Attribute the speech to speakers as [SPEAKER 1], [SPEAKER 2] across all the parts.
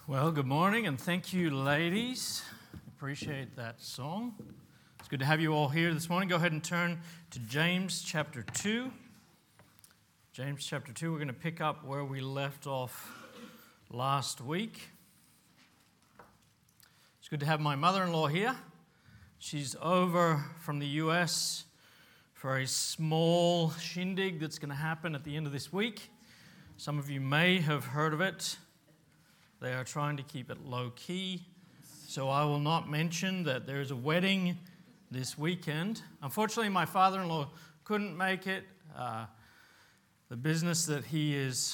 [SPEAKER 1] Well, good morning, and thank you, ladies. Appreciate that song. It's good to have you all here this morning. Go ahead and turn to James chapter 2. James chapter 2, we're going to pick up where we left off last week. It's good to have my mother-in-law here. She's over from the U.S. for a small shindig that's going to happen at the end of this week. Some of you may have heard of it. They are trying to keep it low-key, so I will not mention that there is a wedding this weekend. Unfortunately, my father-in-law couldn't make it. The business that he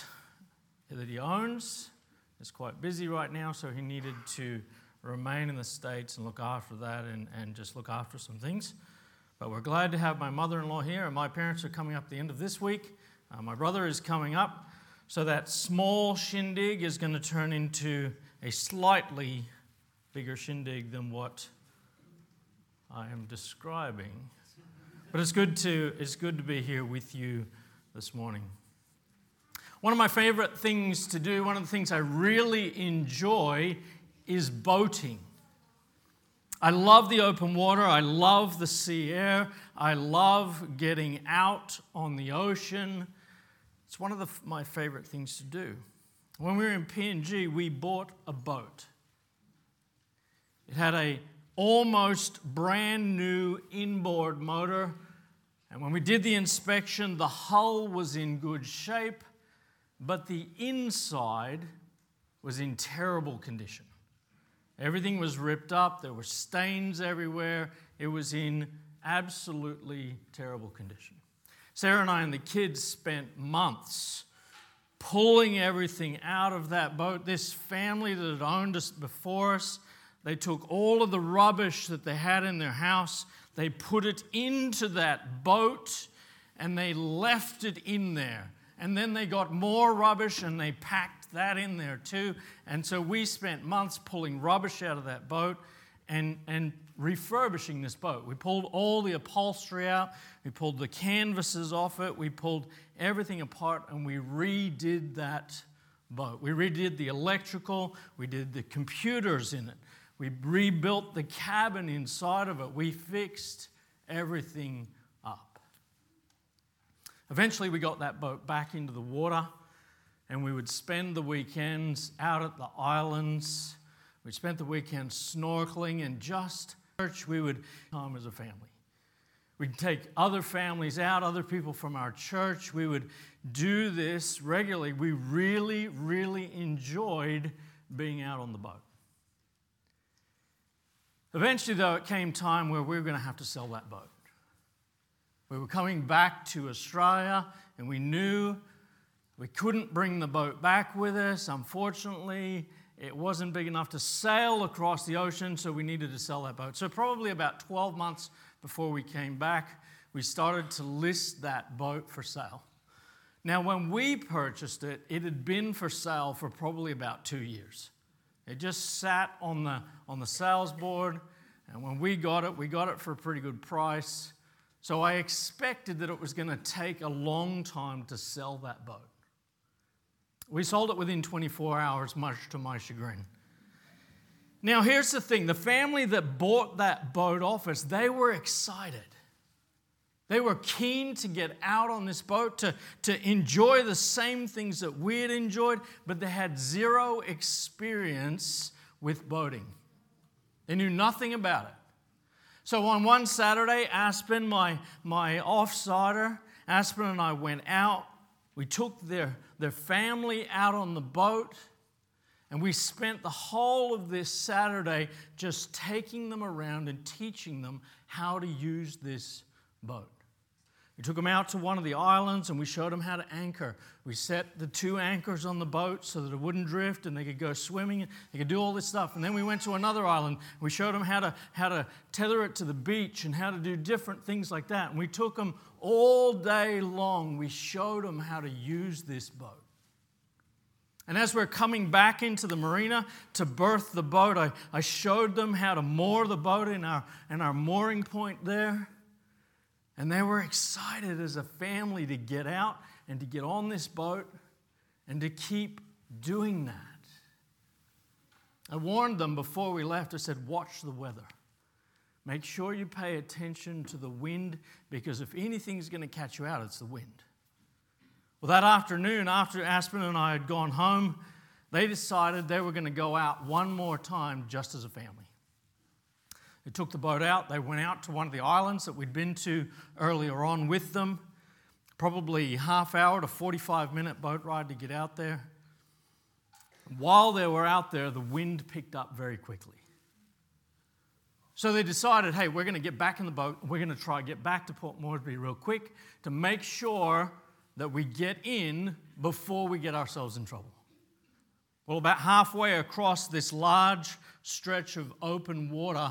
[SPEAKER 1] owns is quite busy right now, so he needed to remain in the States and look after that and just look after some things. But we're glad to have my mother-in-law here, and my parents are coming up at the end of this week. My brother is coming up. So that small shindig is going to turn into a slightly bigger shindig than what I am describing. But it's good to be here with you this morning. One of my favorite things to do, one of the things I really enjoy is boating. I love the open water. I love the sea air. I love getting out on the ocean. It's one of my favorite things to do. When we were in PNG, we bought a boat. It had a almost brand new inboard motor, and when we did the inspection, the hull was in good shape, but the inside was in terrible condition. Everything was ripped up, there were stains everywhere, it was in absolutely terrible condition. Sarah and I and the kids spent months pulling everything out of that boat. This family that had owned us before us, they took all of the rubbish that they had in their house, they put it into that boat, and they left it in there. And then they got more rubbish and they packed that in there too. And so we spent months pulling rubbish out of that boat and refurbishing this boat. We pulled all the upholstery out, we pulled the canvases off it, we pulled everything apart, and we redid that boat. We redid the electrical, we did the computers in it, we rebuilt the cabin inside of it, we fixed everything up. Eventually we got that boat back into the water, and we would spend the weekends out at the islands. We spent the weekend snorkeling and just church. We would come as a family. We'd take other families out, other people from our church. We would do this regularly. We really, really enjoyed being out on the boat. Eventually, though, it came time where we were going to have to sell that boat. We were coming back to Australia, and we knew we couldn't bring the boat back with us. Unfortunately, it wasn't big enough to sail across the ocean, so we needed to sell that boat. So probably about 12 months before we came back, we started to list that boat for sale. Now, when we purchased it, it had been for sale for probably about 2 years. It just sat on the sales board, and when we got it for a pretty good price. So I expected that it was going to take a long time to sell that boat. We sold it within 24 hours, much to my chagrin. Now, here's the thing. The family that bought that boat off us, they were excited. They were keen to get out on this boat, to enjoy the same things that we had enjoyed, but they had zero experience with boating. They knew nothing about it. So on one Saturday, Aspen, my off-sider, Aspen and I went out. We took their family out on the boat, and we spent the whole of this Saturday just taking them around and teaching them how to use this boat. We took them out to one of the islands, and we showed them how to anchor. We set the 2 anchors on the boat so that it wouldn't drift, and they could go swimming, and they could do all this stuff. And then we went to another island. We showed them how to tether it to the beach and how to do different things like that. And we took them all day long. We showed them how to use this boat. And as we're coming back into the marina to berth the boat, I showed them how to moor the boat in our mooring point there. And they were excited as a family to get out and to get on this boat and to keep doing that. I warned them before we left. I said, watch the weather. Make sure you pay attention to the wind, because if anything's going to catch you out, it's the wind. Well, that afternoon, after Aspen and I had gone home, they decided they were going to go out one more time just as a family. They took the boat out. They went out to one of the islands that we'd been to earlier on with them. Probably half hour to 45-minute boat ride to get out there. While they were out there, the wind picked up very quickly. So they decided, hey, we're going to get back in the boat. We're going to try to get back to Port Moresby real quick to make sure that we get in before we get ourselves in trouble. Well, about halfway across this large stretch of open water,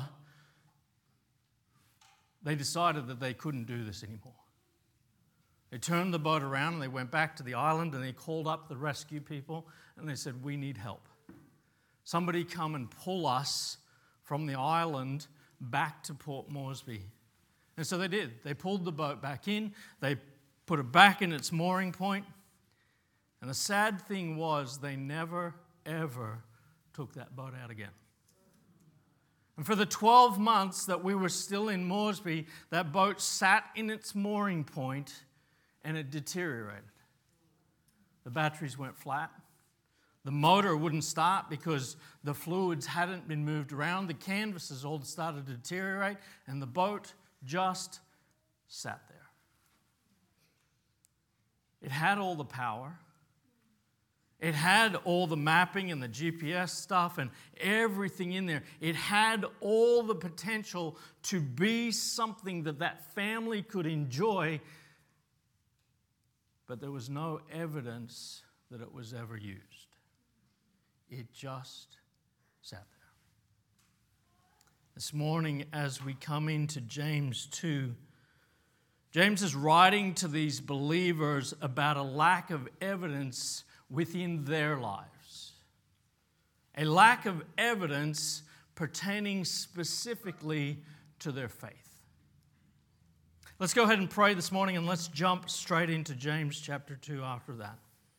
[SPEAKER 1] they decided that they couldn't do this anymore. They turned the boat around and they went back to the island and they called up the rescue people and they said, we need help. Somebody come and pull us from the island back to Port Moresby. And so they did. They pulled the boat back in. They put it back in its mooring point. And the sad thing was they never, ever took that boat out again. And for the 12 months that we were still in Moresby, that boat sat in its mooring point and it deteriorated. The batteries went flat. The motor wouldn't start because the fluids hadn't been moved around. The canvases all started to deteriorate and the boat just sat there. It had all the power. It had all the mapping and the GPS stuff and everything in there. It had all the potential to be something that that family could enjoy, but there was no evidence that it was ever used. It just sat there. This morning, as we come into James 2, James is writing to these believers about a lack of evidence within their lives. A lack of evidence pertaining specifically to their faith. Let's go ahead and pray this morning and let's jump straight into James chapter 2 after that.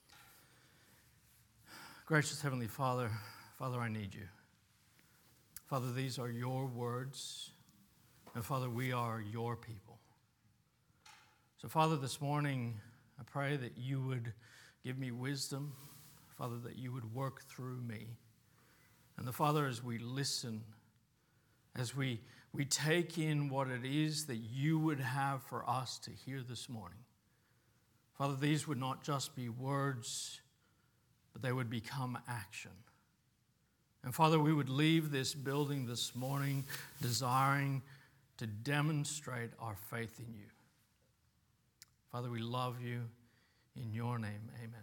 [SPEAKER 1] Gracious Heavenly Father, Father, I need you. Father, these are your words, and Father, we are your people. So, Father, this morning, I pray that you would give me wisdom, Father, that you would work through me. And the Father, as we listen, as we take in what it is that you would have for us to hear this morning, Father, these would not just be words, but they would become action. And Father, we would leave this building this morning desiring to demonstrate our faith in you. Father, we love you. In your name, amen.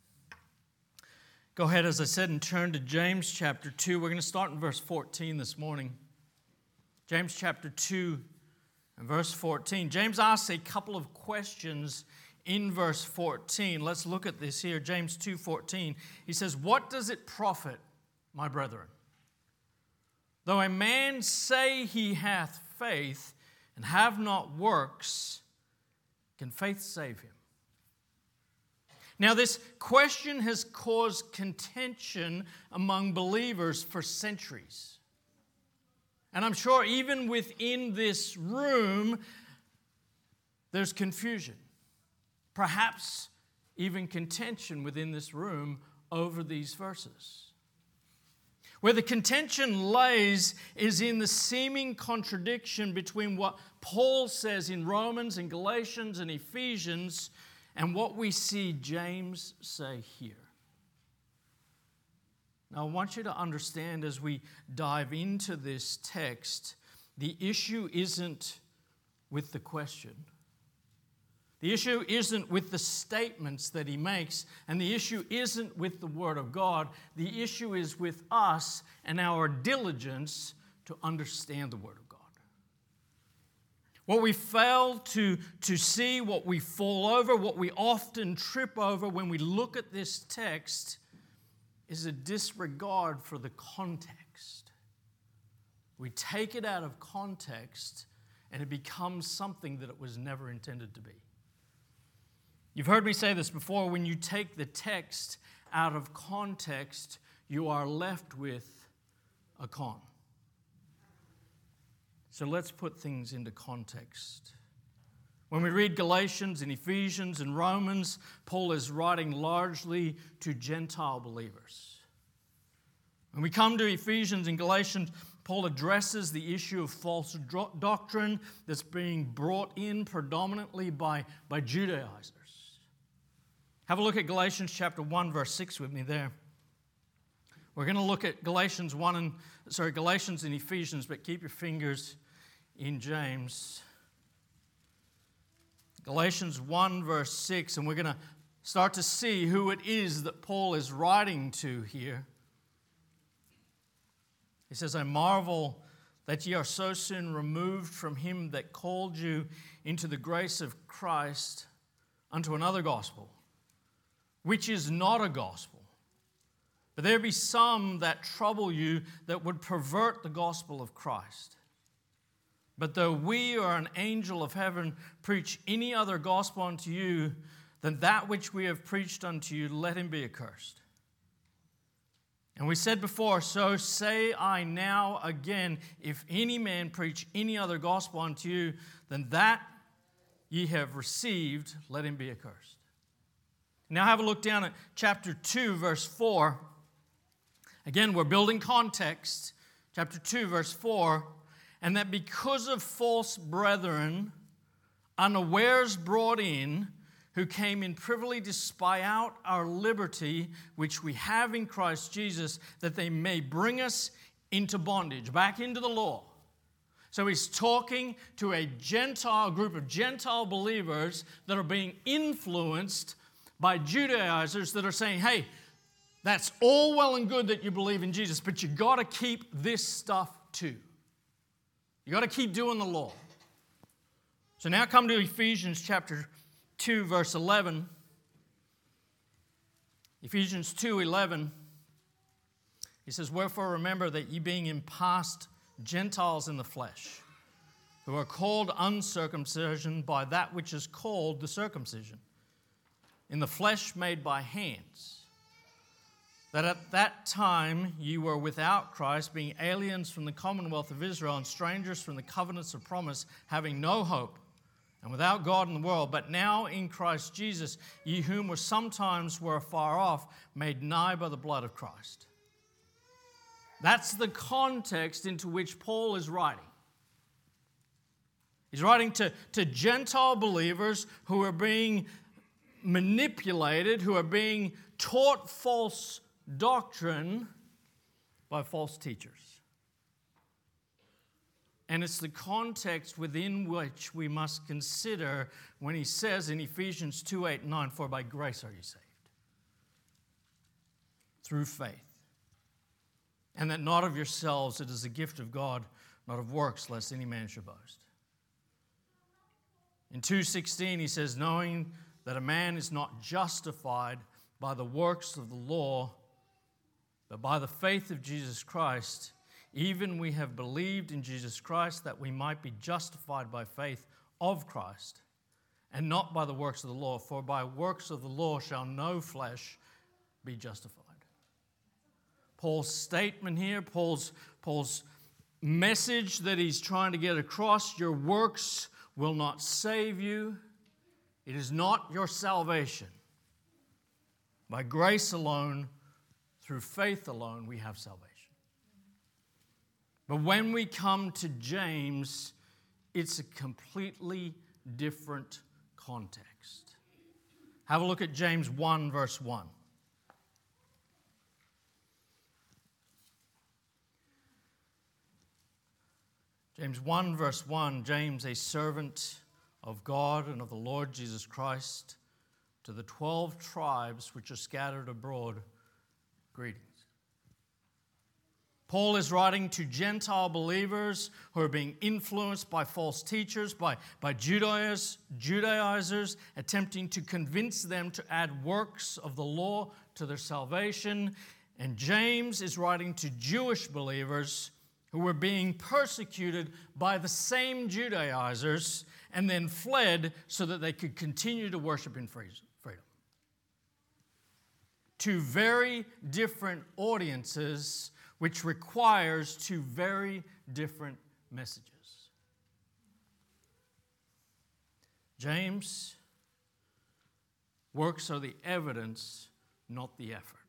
[SPEAKER 1] Go ahead, as I said, and turn to James chapter 2. We're going to start in verse 14 this morning. James chapter 2 and verse 14. James asks a couple of questions in verse 14. Let's look at this here. James 2:14. He says, "What does it profit, my brethren, though a man say he hath faith and have not works, can faith save him?" Now, this question has caused contention among believers for centuries. And I'm sure even within this room, there's confusion. Perhaps even contention within this room over these verses. Where the contention lays is in the seeming contradiction between what Paul says in Romans and Galatians and Ephesians and what we see James say here. Now, I want you to understand as we dive into this text, the issue isn't with the question. The issue isn't with the statements that he makes, and the issue isn't with the Word of God. The issue is with us and our diligence to understand the Word of God. What we fail to see, what we fall over, what we often trip over when we look at this text is a disregard for the context. We take it out of context and it becomes something that it was never intended to be. You've heard me say this before, when you take the text out of context, you are left with a con. So let's put things into context. When we read Galatians and Ephesians and Romans, Paul is writing largely to Gentile believers. When we come to Ephesians and Galatians, Paul addresses the issue of false doctrine that's being brought in predominantly by Judaizers. Have a look at Galatians chapter 1, verse 6 with me there. We're going to look at Galatians and Ephesians, but keep your fingers in James. Galatians 1, verse 6, and we're going to start to see who it is that Paul is writing to here. He says, I marvel that ye are so soon removed from him that called you into the grace of Christ unto another gospel, which is not a gospel. But there be some that trouble you that would pervert the gospel of Christ. But though we or an angel of heaven preach any other gospel unto you than that which we have preached unto you, let him be accursed. And we said before, so say I now again, if any man preach any other gospel unto you than that ye have received, let him be accursed. Now have a look down at chapter 2, verse 4. Again, we're building context. Chapter 2, verse 4. And that because of false brethren, unawares brought in, who came in privily to spy out our liberty, which we have in Christ Jesus, that they may bring us into bondage, back into the law. So he's talking to a group of Gentile believers that are being influenced by Judaizers that are saying, hey, that's all well and good that you believe in Jesus, but you got to keep this stuff too. You got to keep doing the law. So now come to Ephesians chapter 2, verse 11. Ephesians 2:11. He says, wherefore remember that ye being in past Gentiles in the flesh, who are called uncircumcision by that which is called the circumcision, in the flesh made by hands, that at that time ye were without Christ, being aliens from the commonwealth of Israel and strangers from the covenants of promise, having no hope, and without God in the world. But now in Christ Jesus, ye whom were sometimes were afar off, made nigh by the blood of Christ. That's the context into which Paul is writing. He's writing to Gentile believers who are being manipulated, who are being taught false doctrine by false teachers. And it's the context within which we must consider when he says in Ephesians 2:8-9, for by grace are you saved, through faith. And that not of yourselves, it is a gift of God, not of works, lest any man should boast. In 2:16 he says, knowing that a man is not justified by the works of the law, but by the faith of Jesus Christ, even we have believed in Jesus Christ that we might be justified by faith of Christ, and not by the works of the law. For by works of the law shall no flesh be justified. Paul's statement here, Paul's message that he's trying to get across, your works will not save you. It is not your salvation. By grace alone, through faith alone, we have salvation. But when we come to James, it's a completely different context. Have a look at James 1, verse 1. James 1, verse 1, James, a servant of God and of the Lord Jesus Christ, to the 12 tribes which are scattered abroad, greetings. Paul is writing to Gentile believers who are being influenced by false teachers, by Judaizers, attempting to convince them to add works of the law to their salvation. And James is writing to Jewish believers who were being persecuted by the same Judaizers and then fled so that they could continue to worship in freedom. Two very different audiences which requires two very different messages. James, works are the evidence, not the effort.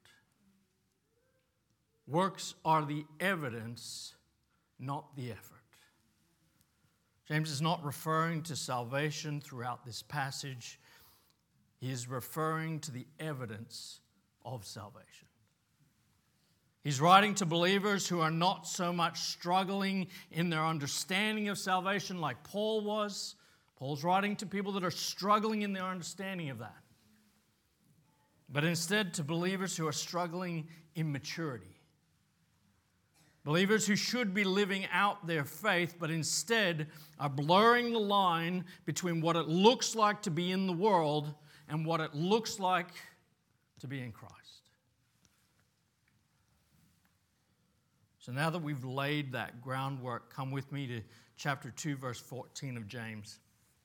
[SPEAKER 1] Works are the evidence, not the effort. James is not referring to salvation throughout this passage. He is referring to the evidence of salvation. He's writing to believers who are not so much struggling in their understanding of salvation like Paul was. Paul's writing to people that are struggling in their understanding of that. But instead to believers who are struggling in maturity. Believers who should be living out their faith, but instead are blurring the line between what it looks like to be in the world and what it looks like to be in Christ. So now that we've laid that groundwork, come with me to chapter 2, verse 14 of James.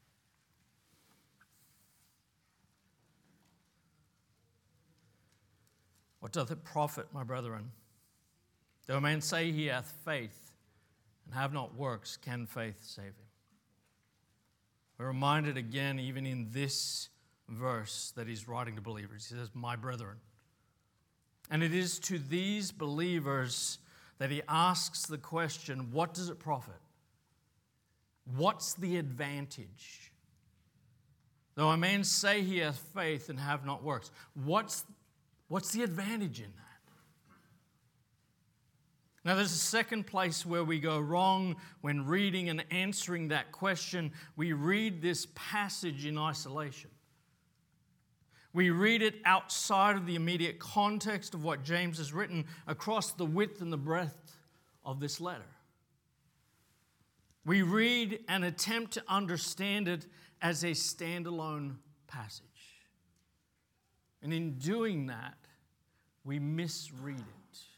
[SPEAKER 1] What doth it profit, my brethren? Though a man say he hath faith and have not works, can faith save him? We're reminded again, even in this verse, that he's writing to believers. He says, my brethren. And it is to these believers that he asks the question, what does it profit? What's the advantage? Though a man say he hath faith and have not works, what's the advantage in that? Now, there's a second place where we go wrong when reading and answering that question. We read this passage in isolation. We read it outside of the immediate context of what James has written across the width and the breadth of this letter. We read and attempt to understand it as a standalone passage. And in doing that, we misread it.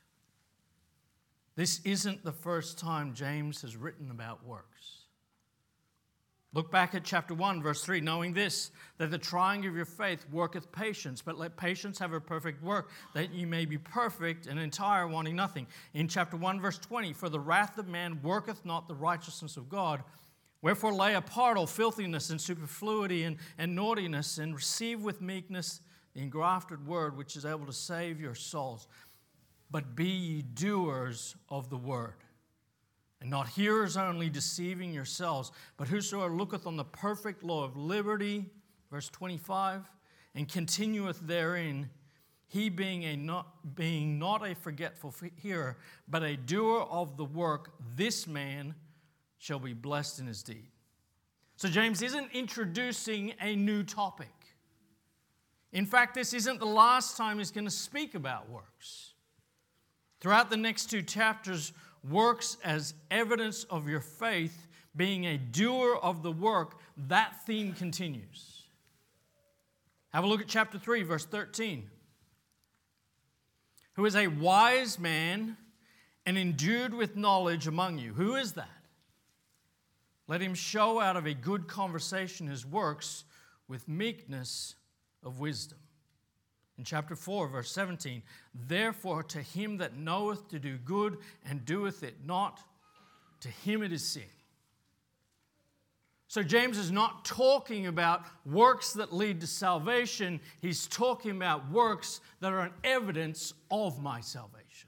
[SPEAKER 1] This isn't the first time James has written about works. Look back at chapter 1, verse 3, knowing this, that the trying of your faith worketh patience, but let patience have a perfect work, that ye may be perfect and entire, wanting nothing. In chapter 1, verse 20, for the wrath of man worketh not the righteousness of God, wherefore lay apart all filthiness and superfluity and naughtiness, and receive with meekness the engrafted word, which is able to save your souls. But be ye doers of the word, and not hearers only, deceiving yourselves. But whosoever looketh on the perfect law of liberty, verse 25, and continueth therein, he being not a forgetful hearer, but a doer of the work, this man shall be blessed in his deed. So James isn't introducing a new topic. In fact, this isn't the last time he's going to speak about works. Throughout the next two chapters, works as evidence of your faith, being a doer of the work, that theme continues. Have a look at chapter 3, verse 13. Who is a wise man and endued with knowledge among you? Who is that? Let him show out of a good conversation his works with meekness of wisdom. In chapter 4, verse 17, therefore to him that knoweth to do good and doeth it not, to him it is sin. So James is not talking about works that lead to salvation. He's talking about works that are an evidence of my salvation.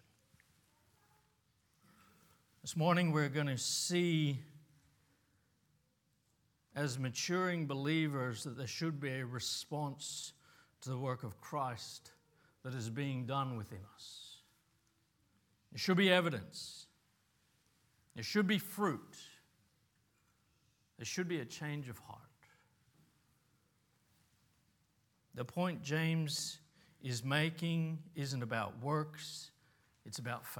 [SPEAKER 1] This morning we're going to see, as maturing believers, that there should be a response to the work of Christ that is being done within us. There should be evidence. There should be fruit. There should be a change of heart. The point James is making isn't about works, it's about faith.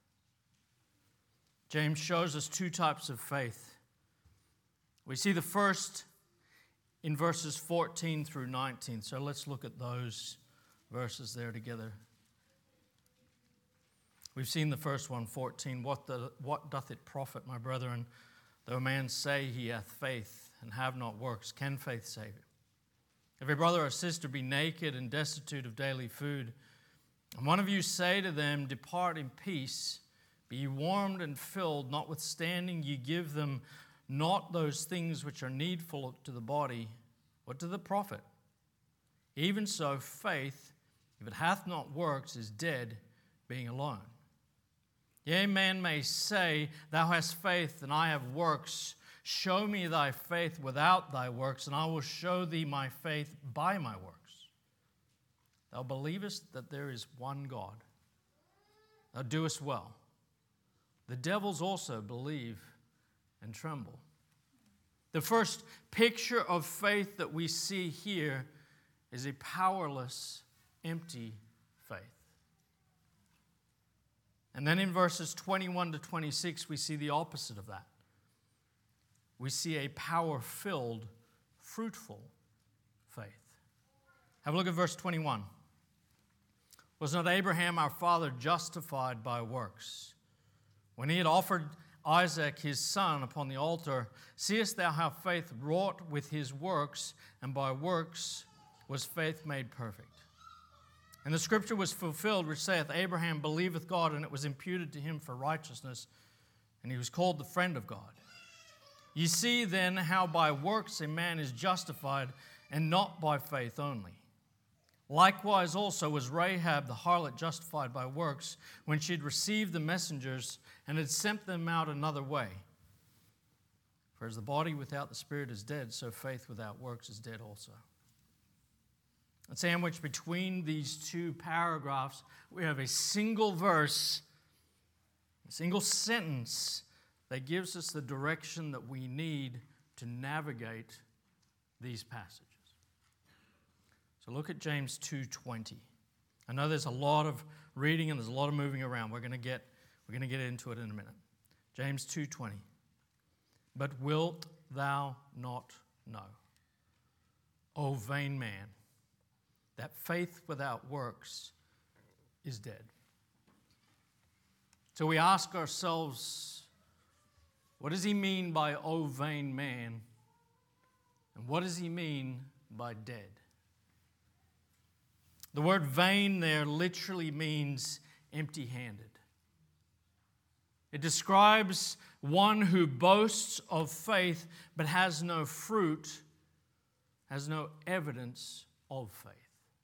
[SPEAKER 1] James shows us two types of faith. We see the first in verses 14 through 19. So let's look at those verses there together. We've seen the first one, 14. What doth it profit, my brethren, though a man say he hath faith and have not works? Can faith save him? If a brother or sister be naked and destitute of daily food, and one of you say to them, depart in peace, Be ye warmed and filled, notwithstanding ye give them not those things which are needful to the body, but to the profit. Even so, faith, if it hath not works, is dead, being alone. Yea, man may say, Thou hast faith, and I have works. Show me thy faith without thy works, and I will show thee my faith by my works. Thou believest that there is one God. Thou doest well. The devils also believe and tremble. The first picture of faith that we see here is a powerless, empty faith. And then in verses 21 to 26, we see the opposite of that. We see a power-filled, fruitful faith. Have a look at verse 21. Was not Abraham our father justified by works? When he had offered Isaac his son upon the altar, seest thou how faith wrought with his works, and by works was faith made perfect? And the scripture was fulfilled, which saith, Abraham believeth God, and it was imputed to him for righteousness, and he was called the friend of God. Ye see then how by works a man is justified, and not by faith only. Likewise also was Rahab the harlot justified by works, when she had received the messengers and had sent them out another way. For as the body without the spirit is dead, so faith without works is dead also. And sandwiched between these two paragraphs, we have a single verse, a single sentence that gives us the direction that we need to navigate these passages. So look at James 2:20. I know there's a lot of reading and there's a lot of moving around. We're going to get into it in a minute. James 2:20. But wilt thou not know, O vain man, that faith without works is dead? So we ask ourselves, what does he mean by O vain man? And what does he mean by dead? The word vain there literally means empty-handed. It describes one who boasts of faith but has no fruit, has no evidence of faith.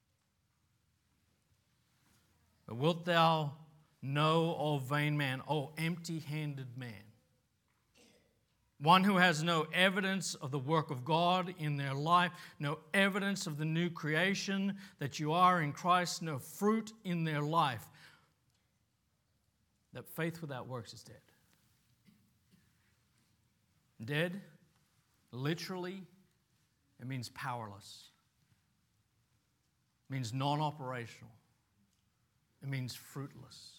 [SPEAKER 1] But wilt thou know, O vain man, O empty-handed man? One who has no evidence of the work of God in their life, no evidence of the new creation that you are in Christ, no fruit in their life. That faith without works is dead. Dead, literally, it means powerless. It means non-operational. It means fruitless.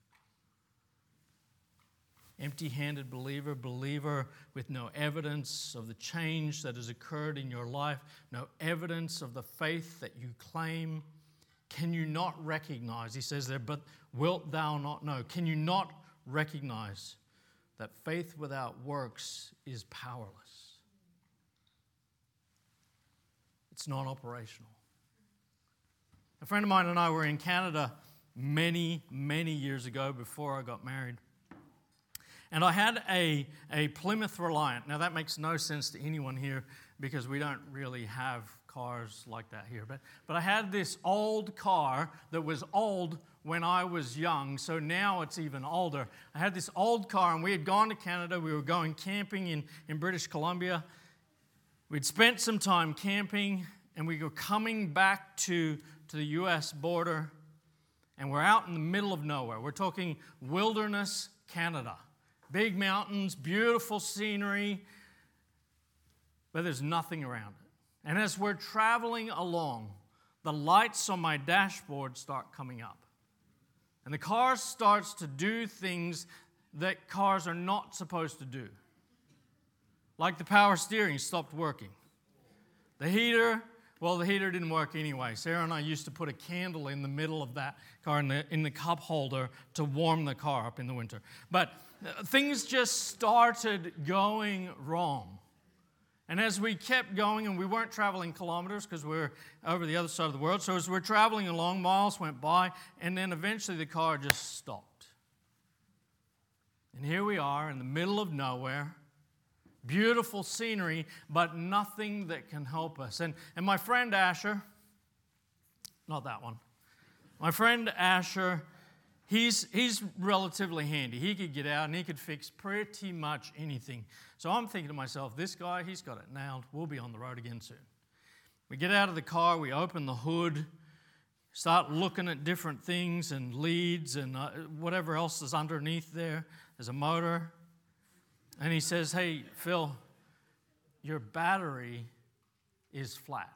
[SPEAKER 1] Empty-handed believer with no evidence of the change that has occurred in your life, no evidence of the faith that you claim. Can you not recognize, he says there, but wilt thou not know? Can you not recognize that faith without works is powerless? It's not operational. A friend of mine and I were in Canada many, many years ago before I got married. And I had a Plymouth Reliant. Now, that makes no sense to anyone here because we don't really have cars like that here. But I had this old car that was old when I was young, so now it's even older. I had this old car, and we had gone to Canada. We were going camping in British Columbia. We'd spent some time camping, and we were coming back to the U.S. border, and we're out in the middle of nowhere. We're talking wilderness Canada. Big mountains, beautiful scenery, but there's nothing around it. And as we're traveling along, the lights on my dashboard start coming up. And the car starts to do things that cars are not supposed to do. Like the power steering stopped working. The heater didn't work anyway. Sarah and I used to put a candle in the middle of that car in the cup holder to warm the car up in the winter. But things just started going wrong. And as we kept going, and we weren't traveling kilometers because we're over the other side of the world, so as we're traveling along, miles went by, and then eventually the car just stopped. And here we are in the middle of nowhere, beautiful scenery, but nothing that can help us. And my friend Asher, not that one, my friend Asher, he's relatively handy. He could get out and he could fix pretty much anything. So I'm thinking to myself, this guy, he's got it nailed. We'll be on the road again soon. We get out of the car, we open the hood, start looking at different things and leads and whatever else is underneath there. There's a motor. And he says, hey, Phil, your battery is flat.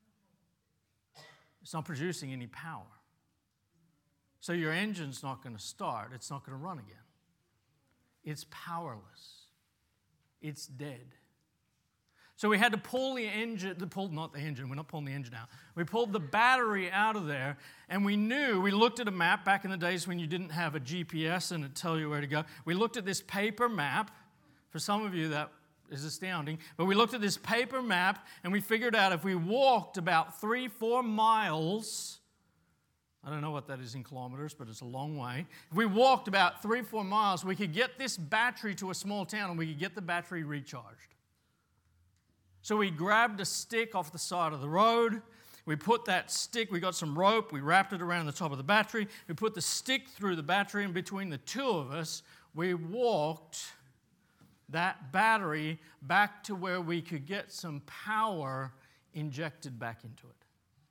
[SPEAKER 1] It's not producing any power. So your engine's not going to start. It's not going to run again. It's powerless. It's dead. So we had to pull the engine, not the engine, we're not pulling the engine out. We pulled the battery out of there, and we looked at a map back in the days when you didn't have a GPS and it'd tell you where to go. We looked at this paper map. For some of you, that is astounding. But we looked at this paper map, and we figured out if we walked about 3-4 miles, I don't know what that is in kilometers, but it's a long way. If we walked about 3-4 miles, we could get this battery to a small town, and we could get the battery recharged. So we grabbed a stick off the side of the road. We put that stick, we got some rope, we wrapped it around the top of the battery. We put the stick through the battery, and between the two of us, we walked that battery back to where we could get some power injected back into it.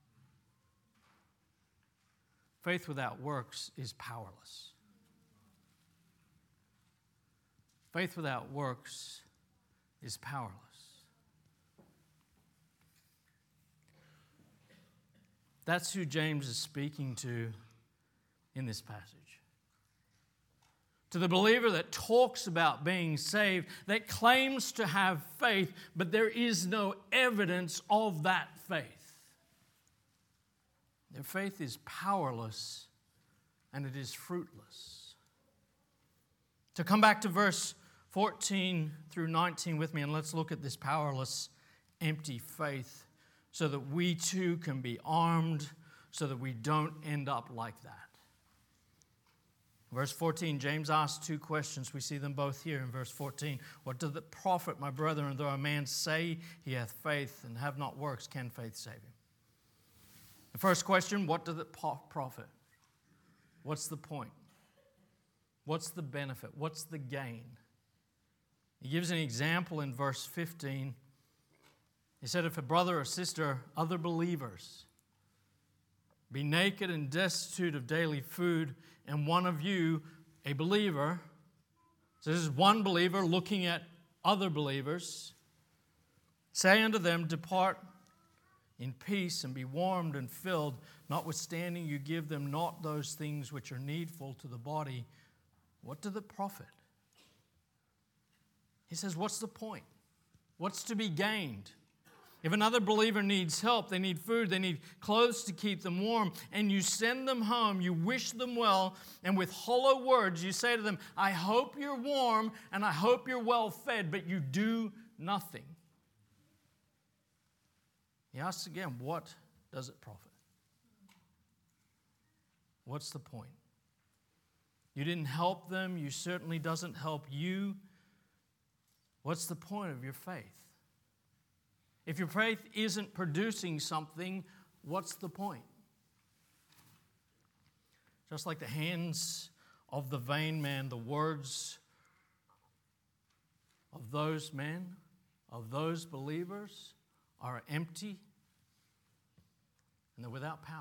[SPEAKER 1] Faith without works is powerless. Faith without works is powerless. That's who James is speaking to in this passage. To the believer that talks about being saved, that claims to have faith, but there is no evidence of that faith. Their faith is powerless and it is fruitless. To come back to verse 14 through 19 with me, and let's look at this powerless, empty faith so that we too can be armed, so that we don't end up like that. Verse 14, James asks two questions. We see them both here in verse 14. What doth it profit, my brethren, though a man say he hath faith and have not works, can faith save him? The first question, what doth it profit? What's the point? What's the benefit? What's the gain? He gives an example in verse 15. He said, if a brother or sister, other believers, be naked and destitute of daily food, and one of you, a believer, so this is one believer looking at other believers, say unto them, depart in peace and be warmed and filled, notwithstanding you give them not those things which are needful to the body, what doth it profit? He says, what's the point? What's to be gained? If another believer needs help, they need food, they need clothes to keep them warm, and you send them home, you wish them well, and with hollow words you say to them, I hope you're warm and I hope you're well fed, but you do nothing. He asks again, what does it profit? What's the point? You didn't help them, you certainly doesn't help you. What's the point of your faith? If your faith isn't producing something, what's the point? Just like the hands of the vain man, the words of those men, of those believers, are empty and they're without power.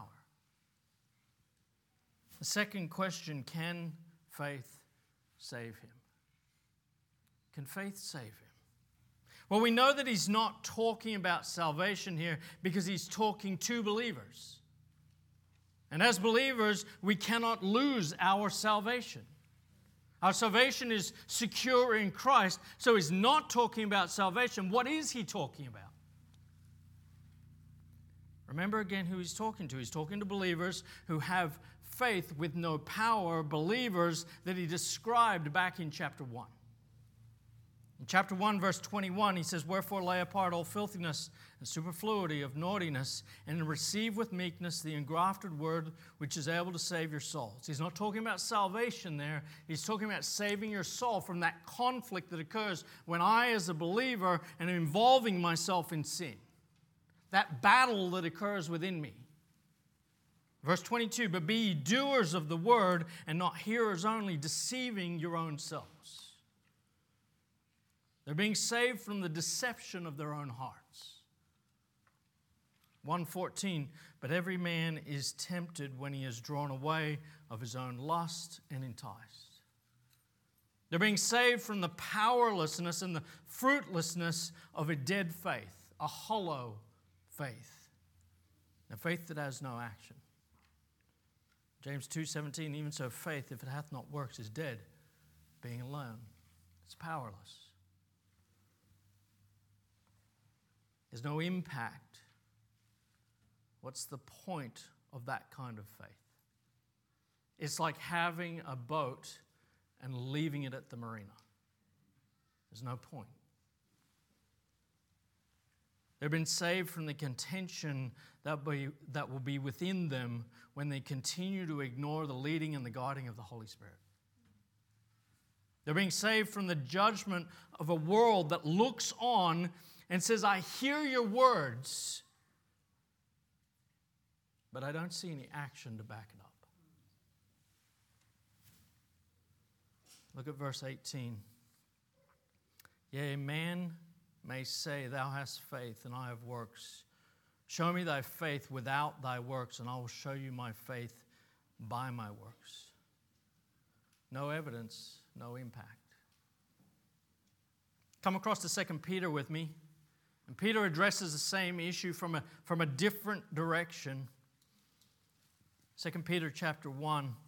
[SPEAKER 1] The second question, can faith save him? Can faith save him? Well, we know that he's not talking about salvation here because he's talking to believers. And as believers, we cannot lose our salvation. Our salvation is secure in Christ, so he's not talking about salvation. What is he talking about? Remember again who he's talking to. He's talking to believers who have faith with no power, believers that he described back in chapter 1. In chapter 1, verse 21, he says, "Wherefore lay apart all filthiness and superfluity of naughtiness, and receive with meekness the engrafted word which is able to save your souls." He's not talking about salvation there. He's talking about saving your soul from that conflict that occurs when I, as a believer, am involving myself in sin. That battle that occurs within me. Verse 22, "But be ye doers of the word, and not hearers only, deceiving your own selves." They're being saved from the deception of their own hearts. 1:14, "But every man is tempted when he is drawn away of his own lust and enticed." They're being saved from the powerlessness and the fruitlessness of a dead faith, a hollow faith, a faith that has no action. James 2:17, "Even so faith, if it hath not works, is dead, being alone." It's powerless. There's no impact. What's the point of that kind of faith? It's like having a boat and leaving it at the marina. There's no point. They've been saved from the contention that will be within them when they continue to ignore the leading and the guiding of the Holy Spirit. They're being saved from the judgment of a world that looks on and says, "I hear your words, but I don't see any action to back it up." Look at verse 18. "Yea, man may say, Thou hast faith, and I have works. Show me thy faith without thy works, and I will show you my faith by my works." No evidence, no impact. Come across to 2 Peter with me. And Peter addresses the same issue from a different direction. 2 Peter chapter 1.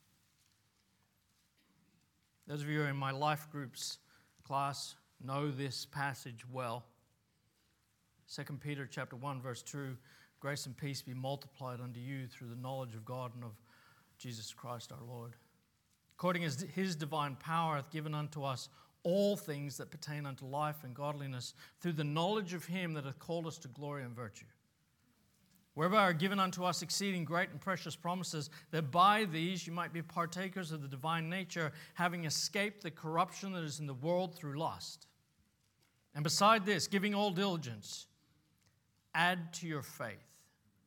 [SPEAKER 1] Those of you who are in my life groups class know this passage well. 2 Peter chapter 1, verse 2, "Grace and peace be multiplied unto you through the knowledge of God and of Jesus Christ our Lord. According as his divine power hath given unto us all things that pertain unto life and godliness, through the knowledge of him that hath called us to glory and virtue. Whereby are given unto us exceeding great and precious promises, that by these you might be partakers of the divine nature, having escaped the corruption that is in the world through lust. And beside this, giving all diligence, add to your faith."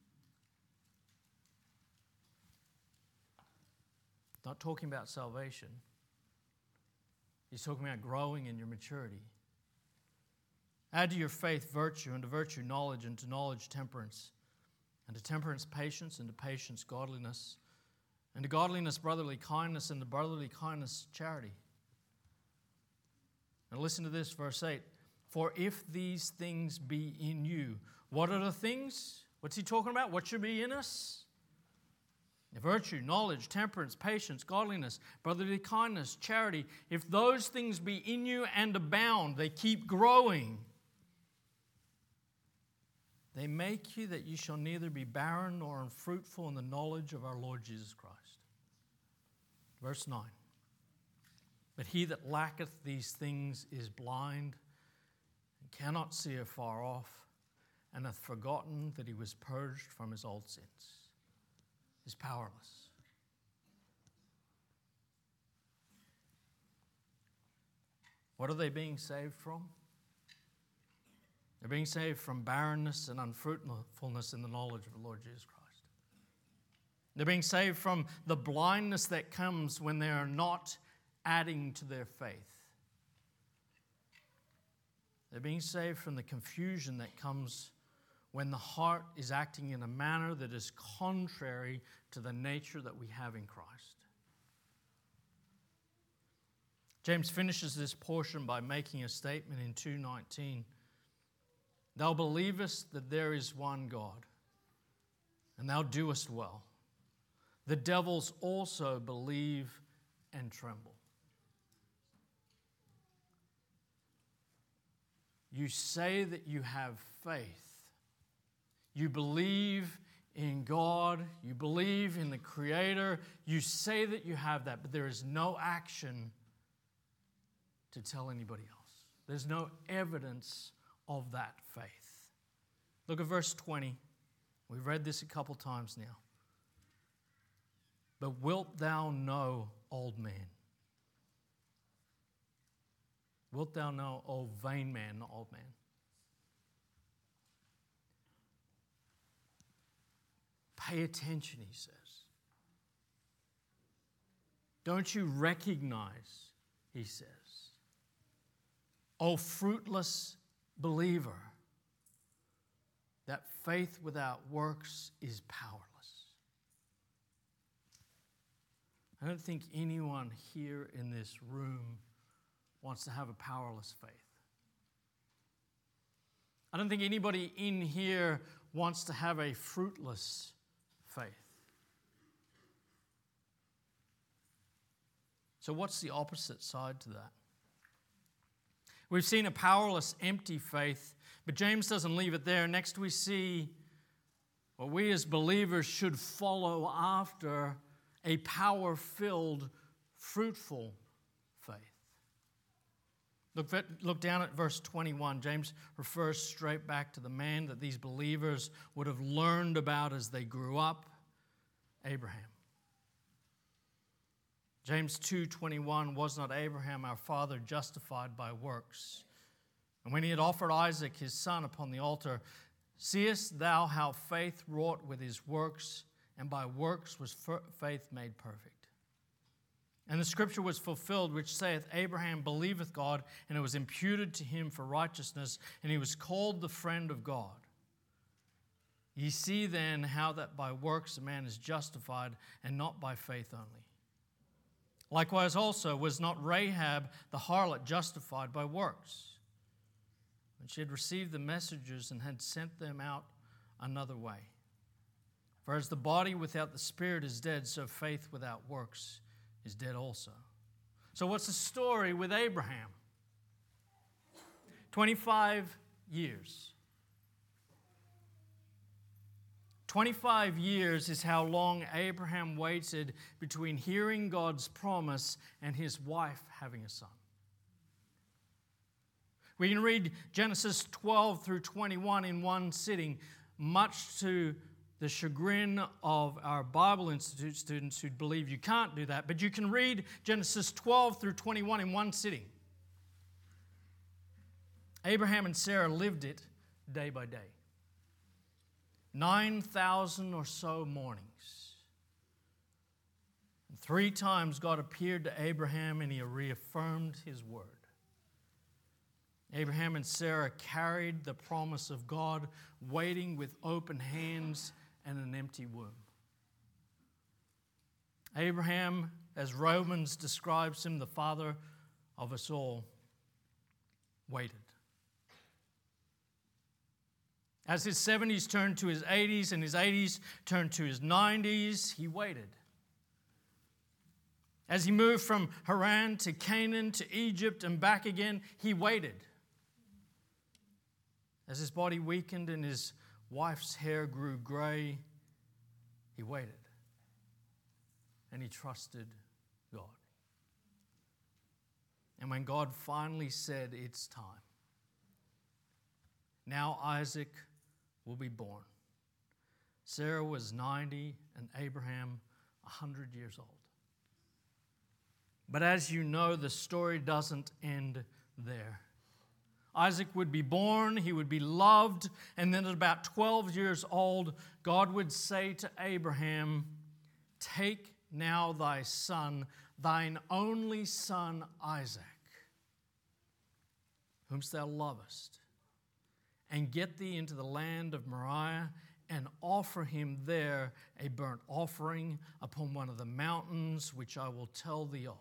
[SPEAKER 1] Not talking about salvation. He's talking about growing in your maturity. "Add to your faith virtue, and to virtue knowledge, and to knowledge temperance, and to temperance patience, and to patience godliness, and to godliness brotherly kindness, and to brotherly kindness charity." Now listen to this, verse 8. "For if these things be in you," what are the things? What's he talking about? What should be in us? Virtue, knowledge, temperance, patience, godliness, brotherly kindness, charity. "If those things be in you and abound," they keep growing, "they make you that you shall neither be barren nor unfruitful in the knowledge of our Lord Jesus Christ." Verse 9. "But he that lacketh these things is blind, and cannot see afar off, and hath forgotten that he was purged from his old sins." Is powerless. What are they being saved from? They're being saved from barrenness and unfruitfulness in the knowledge of the Lord Jesus Christ. They're being saved from the blindness that comes when they are not adding to their faith. They're being saved from the confusion that comes when the heart is acting in a manner that is contrary to the nature that we have in Christ. James finishes this portion by making a statement in 2:19. "Thou believest that there is one God, and thou doest well. The devils also believe and tremble." You say that you have faith. You believe in God. You believe in the Creator. You say that you have that, but there is no action to tell anybody else. There's no evidence of that faith. Look at verse 20. We've read this a couple times now. But wilt thou know, old man? Wilt thou know, O vain man, not old man? Pay attention, he says. Don't you recognize, he says, O fruitless believer, that faith without works is powerless. I don't think anyone here in this room wants to have a powerless faith. I don't think anybody in here wants to have a fruitless faith. So what's the opposite side to that? We've seen a powerless, empty faith, but James doesn't leave it there. Next we see what we as believers should follow after: a power-filled, fruitful faith. Look down at verse 21. James refers straight back to the man that these believers would have learned about as they grew up, Abraham. James 2:21, was not Abraham our father justified by works? And when he had offered Isaac his son upon the altar, seest thou how faith wrought with his works, and by works was faith made perfect? And the scripture was fulfilled, which saith, Abraham believeth God, and it was imputed to him for righteousness, and he was called the friend of God. Ye see then how that by works a man is justified, and not by faith only. Likewise also was not Rahab the harlot justified by works, when she had received the messengers and had sent them out another way? For as the body without the spirit is dead, so faith without works is dead also. So what's the story with Abraham? 25 years. 25 years is how long Abraham waited between hearing God's promise and his wife having a son. We can read Genesis 12 through 21 in one sitting, much to the chagrin of our Bible Institute students who believe you can't do that, but you can read Genesis 12 through 21 in one sitting. Abraham and Sarah lived it day by day. 9,000 or so mornings. And 3 times God appeared to Abraham and he reaffirmed his word. Abraham and Sarah carried the promise of God, waiting with open hands and an empty womb. Abraham, as Romans describes him, the father of us all, waited. As his 70s turned to his 80s and his 80s turned to his 90s, he waited. As he moved from Haran to Canaan to Egypt and back again, he waited. As his body weakened and his wife's hair grew gray, he waited. And he trusted God. And when God finally said, it's time, now Isaac will be born. Sarah was 90 and Abraham 100 years old. But as you know, the story doesn't end there. Isaac would be born, he would be loved, and then at about 12 years old, God would say to Abraham, take now thy son, thine only son Isaac, whom thou lovest, and get thee into the land of Moriah, and offer him there a burnt offering upon one of the mountains which I will tell thee of.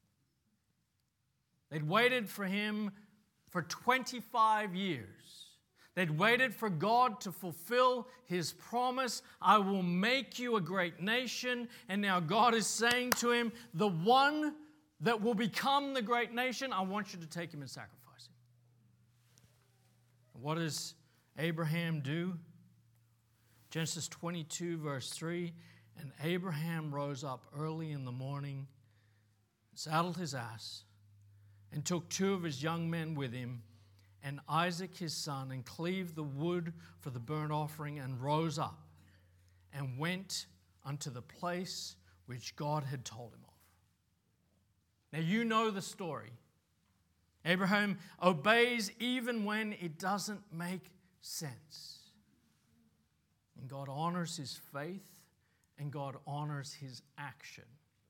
[SPEAKER 1] They'd waited for him for 25 years. They'd waited for God to fulfill his promise, I will make you a great nation. And now God is saying to him, the one that will become the great nation, I want you to take him and sacrifice him. What does Abraham do? Genesis 22, verse 3, and Abraham rose up early in the morning, saddled his ass, and took 2 of his young men with him, and Isaac his son, and cleaved the wood for the burnt offering, and rose up, and went unto the place which God had told him of. Now you know the story. Abraham obeys even when it doesn't make sense. And God honors his faith, and God honors his action.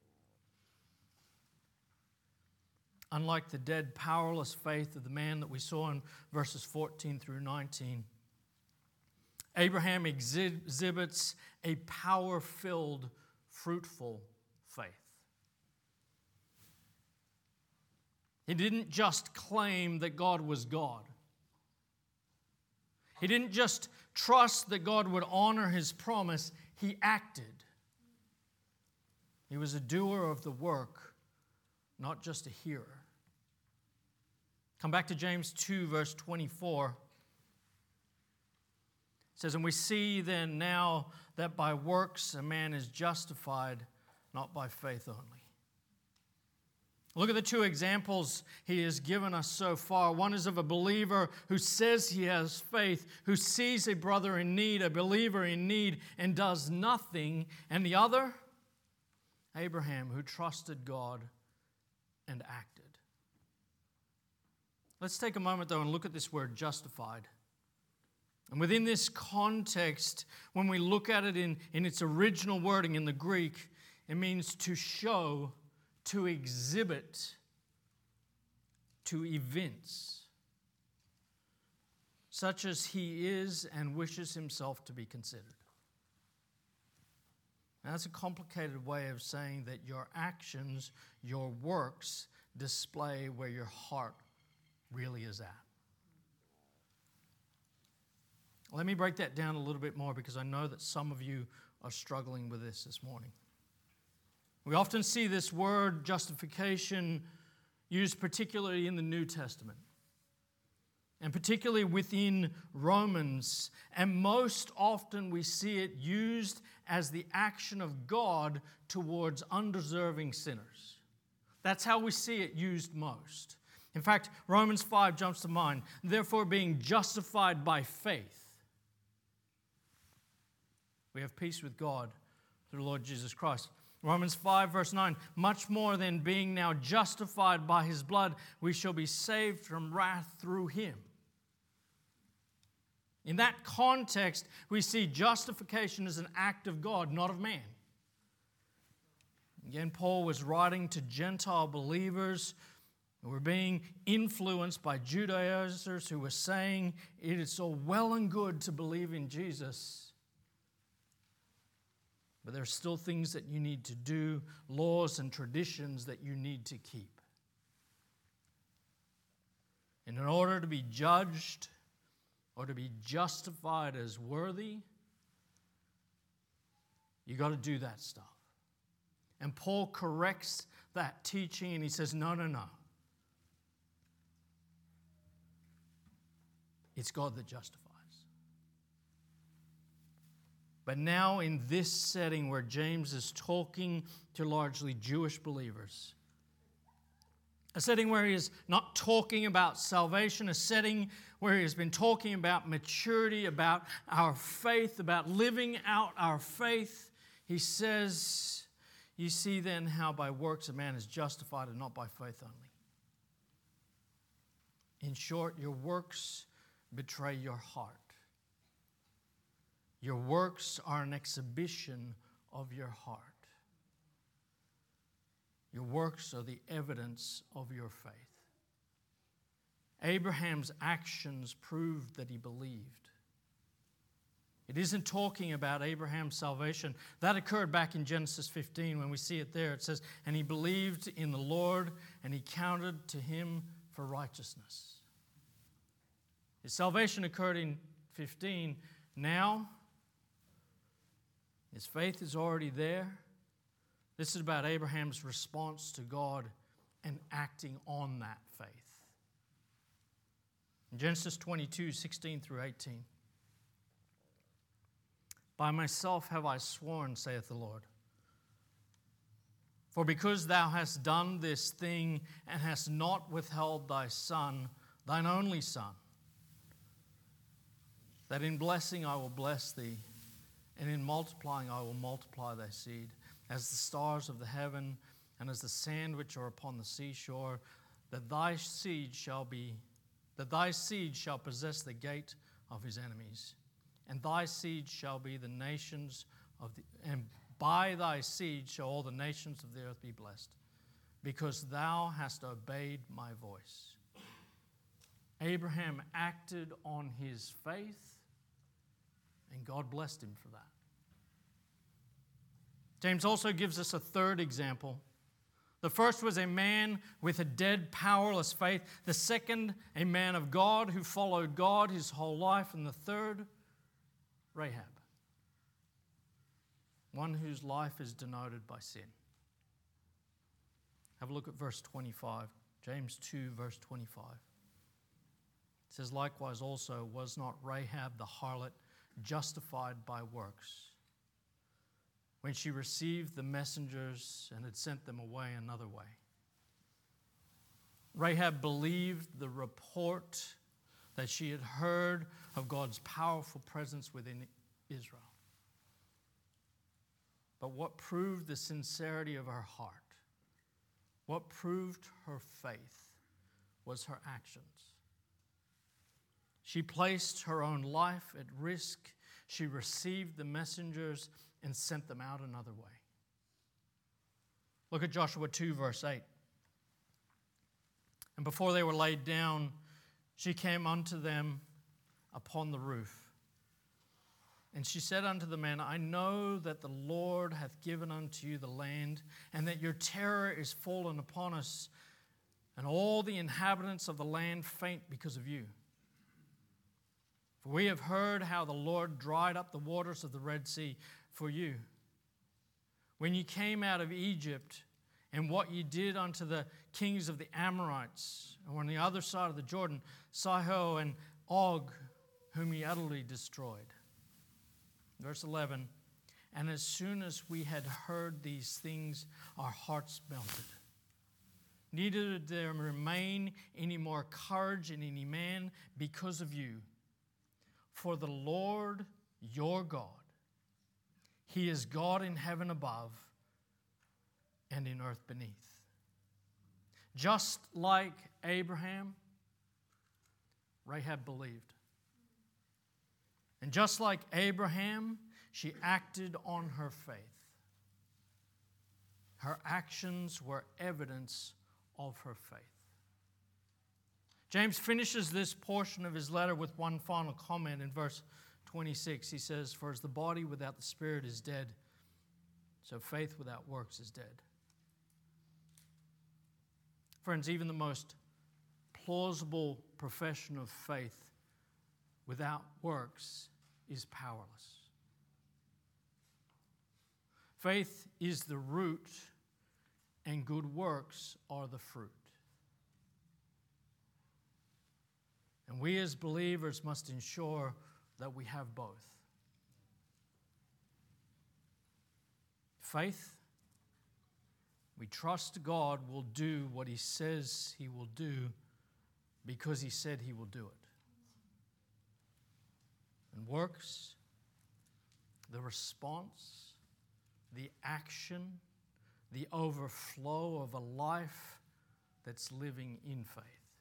[SPEAKER 1] Unlike the dead, powerless faith of the man that we saw in verses 14 through 19, Abraham exhibits a power-filled, fruitful faith. He didn't just claim that God was God. He didn't just trust that God would honor his promise. He acted. He was a doer of the work, not just a hearer. Come back to James 2, verse 24. It says, "And we see then now that by works a man is justified, not by faith only." Look at the 2 examples he has given us so far. One is of a believer who says he has faith, who sees a brother in need, a believer in need, and does nothing. And the other, Abraham, who trusted God and acted. Let's take a moment, though, and look at this word justified. And within this context, when we look at it in its original wording in the Greek, it means to show, to exhibit, to evince, such as he is and wishes himself to be considered. Now, that's a complicated way of saying that your actions, your works, display where your heart really is at. Let me break that down a little bit more, because I know that some of you are struggling with this morning. We often see this word justification used particularly in the New Testament, and particularly within Romans. And most often we see it used as the action of God towards undeserving sinners. That's how we see it used most. In fact, Romans 5 jumps to mind. Therefore, being justified by faith, we have peace with God through the Lord Jesus Christ. Romans 5, verse 9, much more than being now justified by his blood, we shall be saved from wrath through him. In that context, we see justification as an act of God, not of man. Again, Paul was writing to Gentile believers who were being influenced by Judaizers who were saying it is so well and good to believe in Jesus, but there are still things that you need to do, laws and traditions that you need to keep. And in order to be judged or to be justified as worthy, you got to do that stuff. And Paul corrects that teaching, and he says, no. It's God that justifies. But now in this setting where James is talking to largely Jewish believers, a setting where he is not talking about salvation, a setting where he has been talking about maturity, about our faith, about living out our faith, he says, you see then how by works a man is justified and not by faith only. In short, your works betray your heart. Your works are an exhibition of your heart. Your works are the evidence of your faith. Abraham's actions proved that he believed. It isn't talking about Abraham's salvation. That occurred back in Genesis 15 when we see it there. It says, and he believed in the Lord, and he counted to him for righteousness. His salvation occurred in 15. Now, his faith is already there. This is about Abraham's response to God and acting on that faith. In Genesis 22, 16 through 18. By myself have I sworn, saith the Lord, For because thou hast done this thing and hast not withheld thy Son, thine only Son, that in blessing I will bless thee, and in multiplying I will multiply thy seed, as the stars of the heaven and as the sand which are upon the seashore, that thy seed shall possess the gate of his enemies, and thy seed shall be the nations and by thy seed shall all the nations of the earth be blessed, because thou hast obeyed my voice. Abraham acted on his faith, and God blessed him for that. James also gives us a third example. The first was a man with a dead, powerless faith. The second, a man of God who followed God his whole life. And the third, Rahab, one whose life is denoted by sin. Have a look at verse 25. James 2, verse 25. It says, likewise also was not Rahab the harlot justified by works, when she received the messengers and had sent them away another way? Rahab believed the report that she had heard of God's powerful presence within Israel. But what proved the sincerity of her heart, what proved her faith, was her actions. She placed her own life at risk. She received the messengers and sent them out another way. Look at Joshua 2, verse 8. And before they were laid down, she came unto them upon the roof. And she said unto the men, I know that the Lord hath given unto you the land, and that your terror is fallen upon us, and all the inhabitants of the land faint because of you. For we have heard how the Lord dried up the waters of the Red Sea for you, when you came out of Egypt, and what ye did unto the kings of the Amorites, and on the other side of the Jordan, Sihon and Og, whom ye utterly destroyed. Verse 11, and as soon as we had heard these things, our hearts melted. Neither did there remain any more courage in any man because of you. For the Lord your God, He is God in heaven above and in earth beneath. Just like Abraham, Rahab believed. And just like Abraham, she acted on her faith. Her actions were evidence of her faith. James finishes this portion of his letter with one final comment in verse 26. He says, for as the body without the spirit is dead, so faith without works is dead. Friends, even the most plausible profession of faith without works is powerless. Faith is the root, and good works are the fruit. And we as believers must ensure that we have both. Faith, we trust God will do what He says He will do because He said He will do it. And works, the response, the action, the overflow of a life that's living in faith.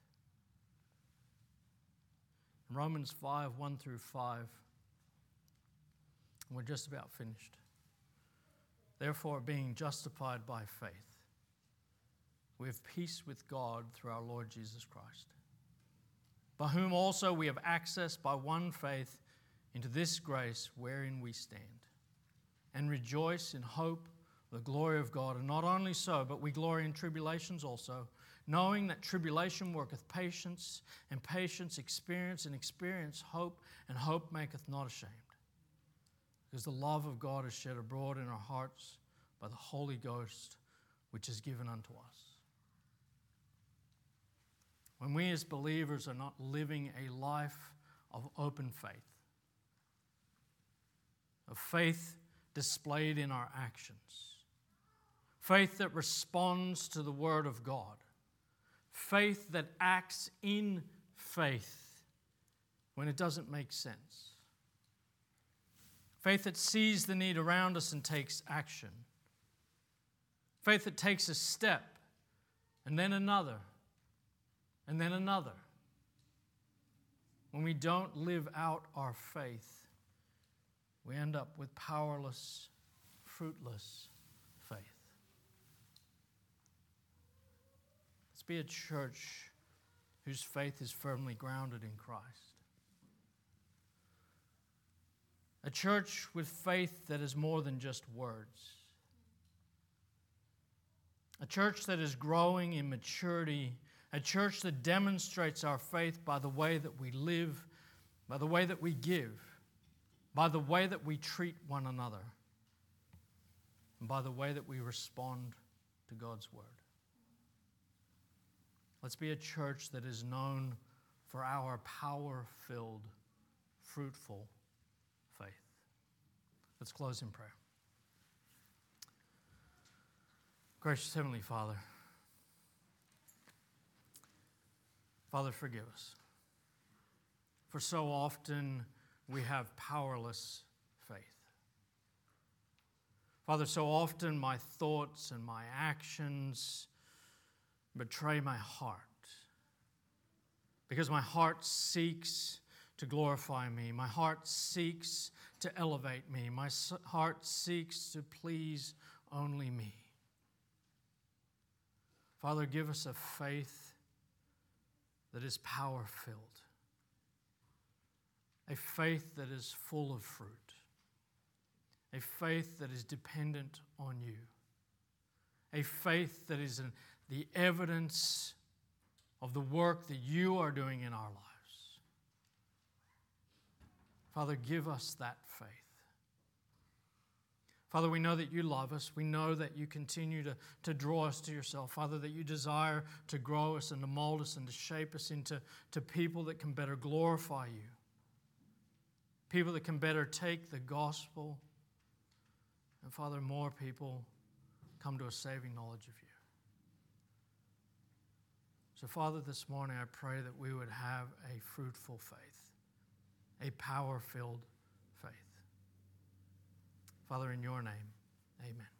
[SPEAKER 1] In Romans 5, 1 through 5, we're just about finished. Therefore, being justified by faith, we have peace with God through our Lord Jesus Christ, by whom also we have access by one faith into this grace wherein we stand, and rejoice in hope of the glory of God. And not only so, but we glory in tribulations also, knowing that tribulation worketh patience, and patience experience, and experience hope, and hope maketh not ashamed. Because the love of God is shed abroad in our hearts by the Holy Ghost, which is given unto us. When we as believers are not living a life of open faith, of faith displayed in our actions, faith that responds to the Word of God, faith that acts in faith when it doesn't make sense, faith that sees the need around us and takes action, faith that takes a step and then another and then another. When we don't live out our faith, we end up with powerless, fruitless faith. Let's be a church whose faith is firmly grounded in Christ. A church with faith that is more than just words. A church that is growing in maturity. A church that demonstrates our faith by the way that we live, by the way that we give, by the way that we treat one another, and by the way that we respond to God's Word. Let's be a church that is known for our power-filled, fruitful faith. Let's close in prayer. Gracious Heavenly Father, Father, forgive us. For so often we have powerless faith. Father, so often my thoughts and my actions betray my heart, because my heart seeks to glorify me. My heart seeks to elevate me. My heart seeks to please only me. Father, give us a faith that is power-filled, a faith that is full of fruit, a faith that is dependent on you, a faith that is the evidence of the work that you are doing in our lives. Father, give us that faith. Father, we know that you love us. We know that you continue to draw us to yourself. Father, that you desire to grow us and to mold us and to shape us into people that can better glorify you. People that can better take the gospel. And Father, more people come to a saving knowledge of you. So Father, this morning I pray that we would have a fruitful faith, a power-filled faith. Father, in your name, amen.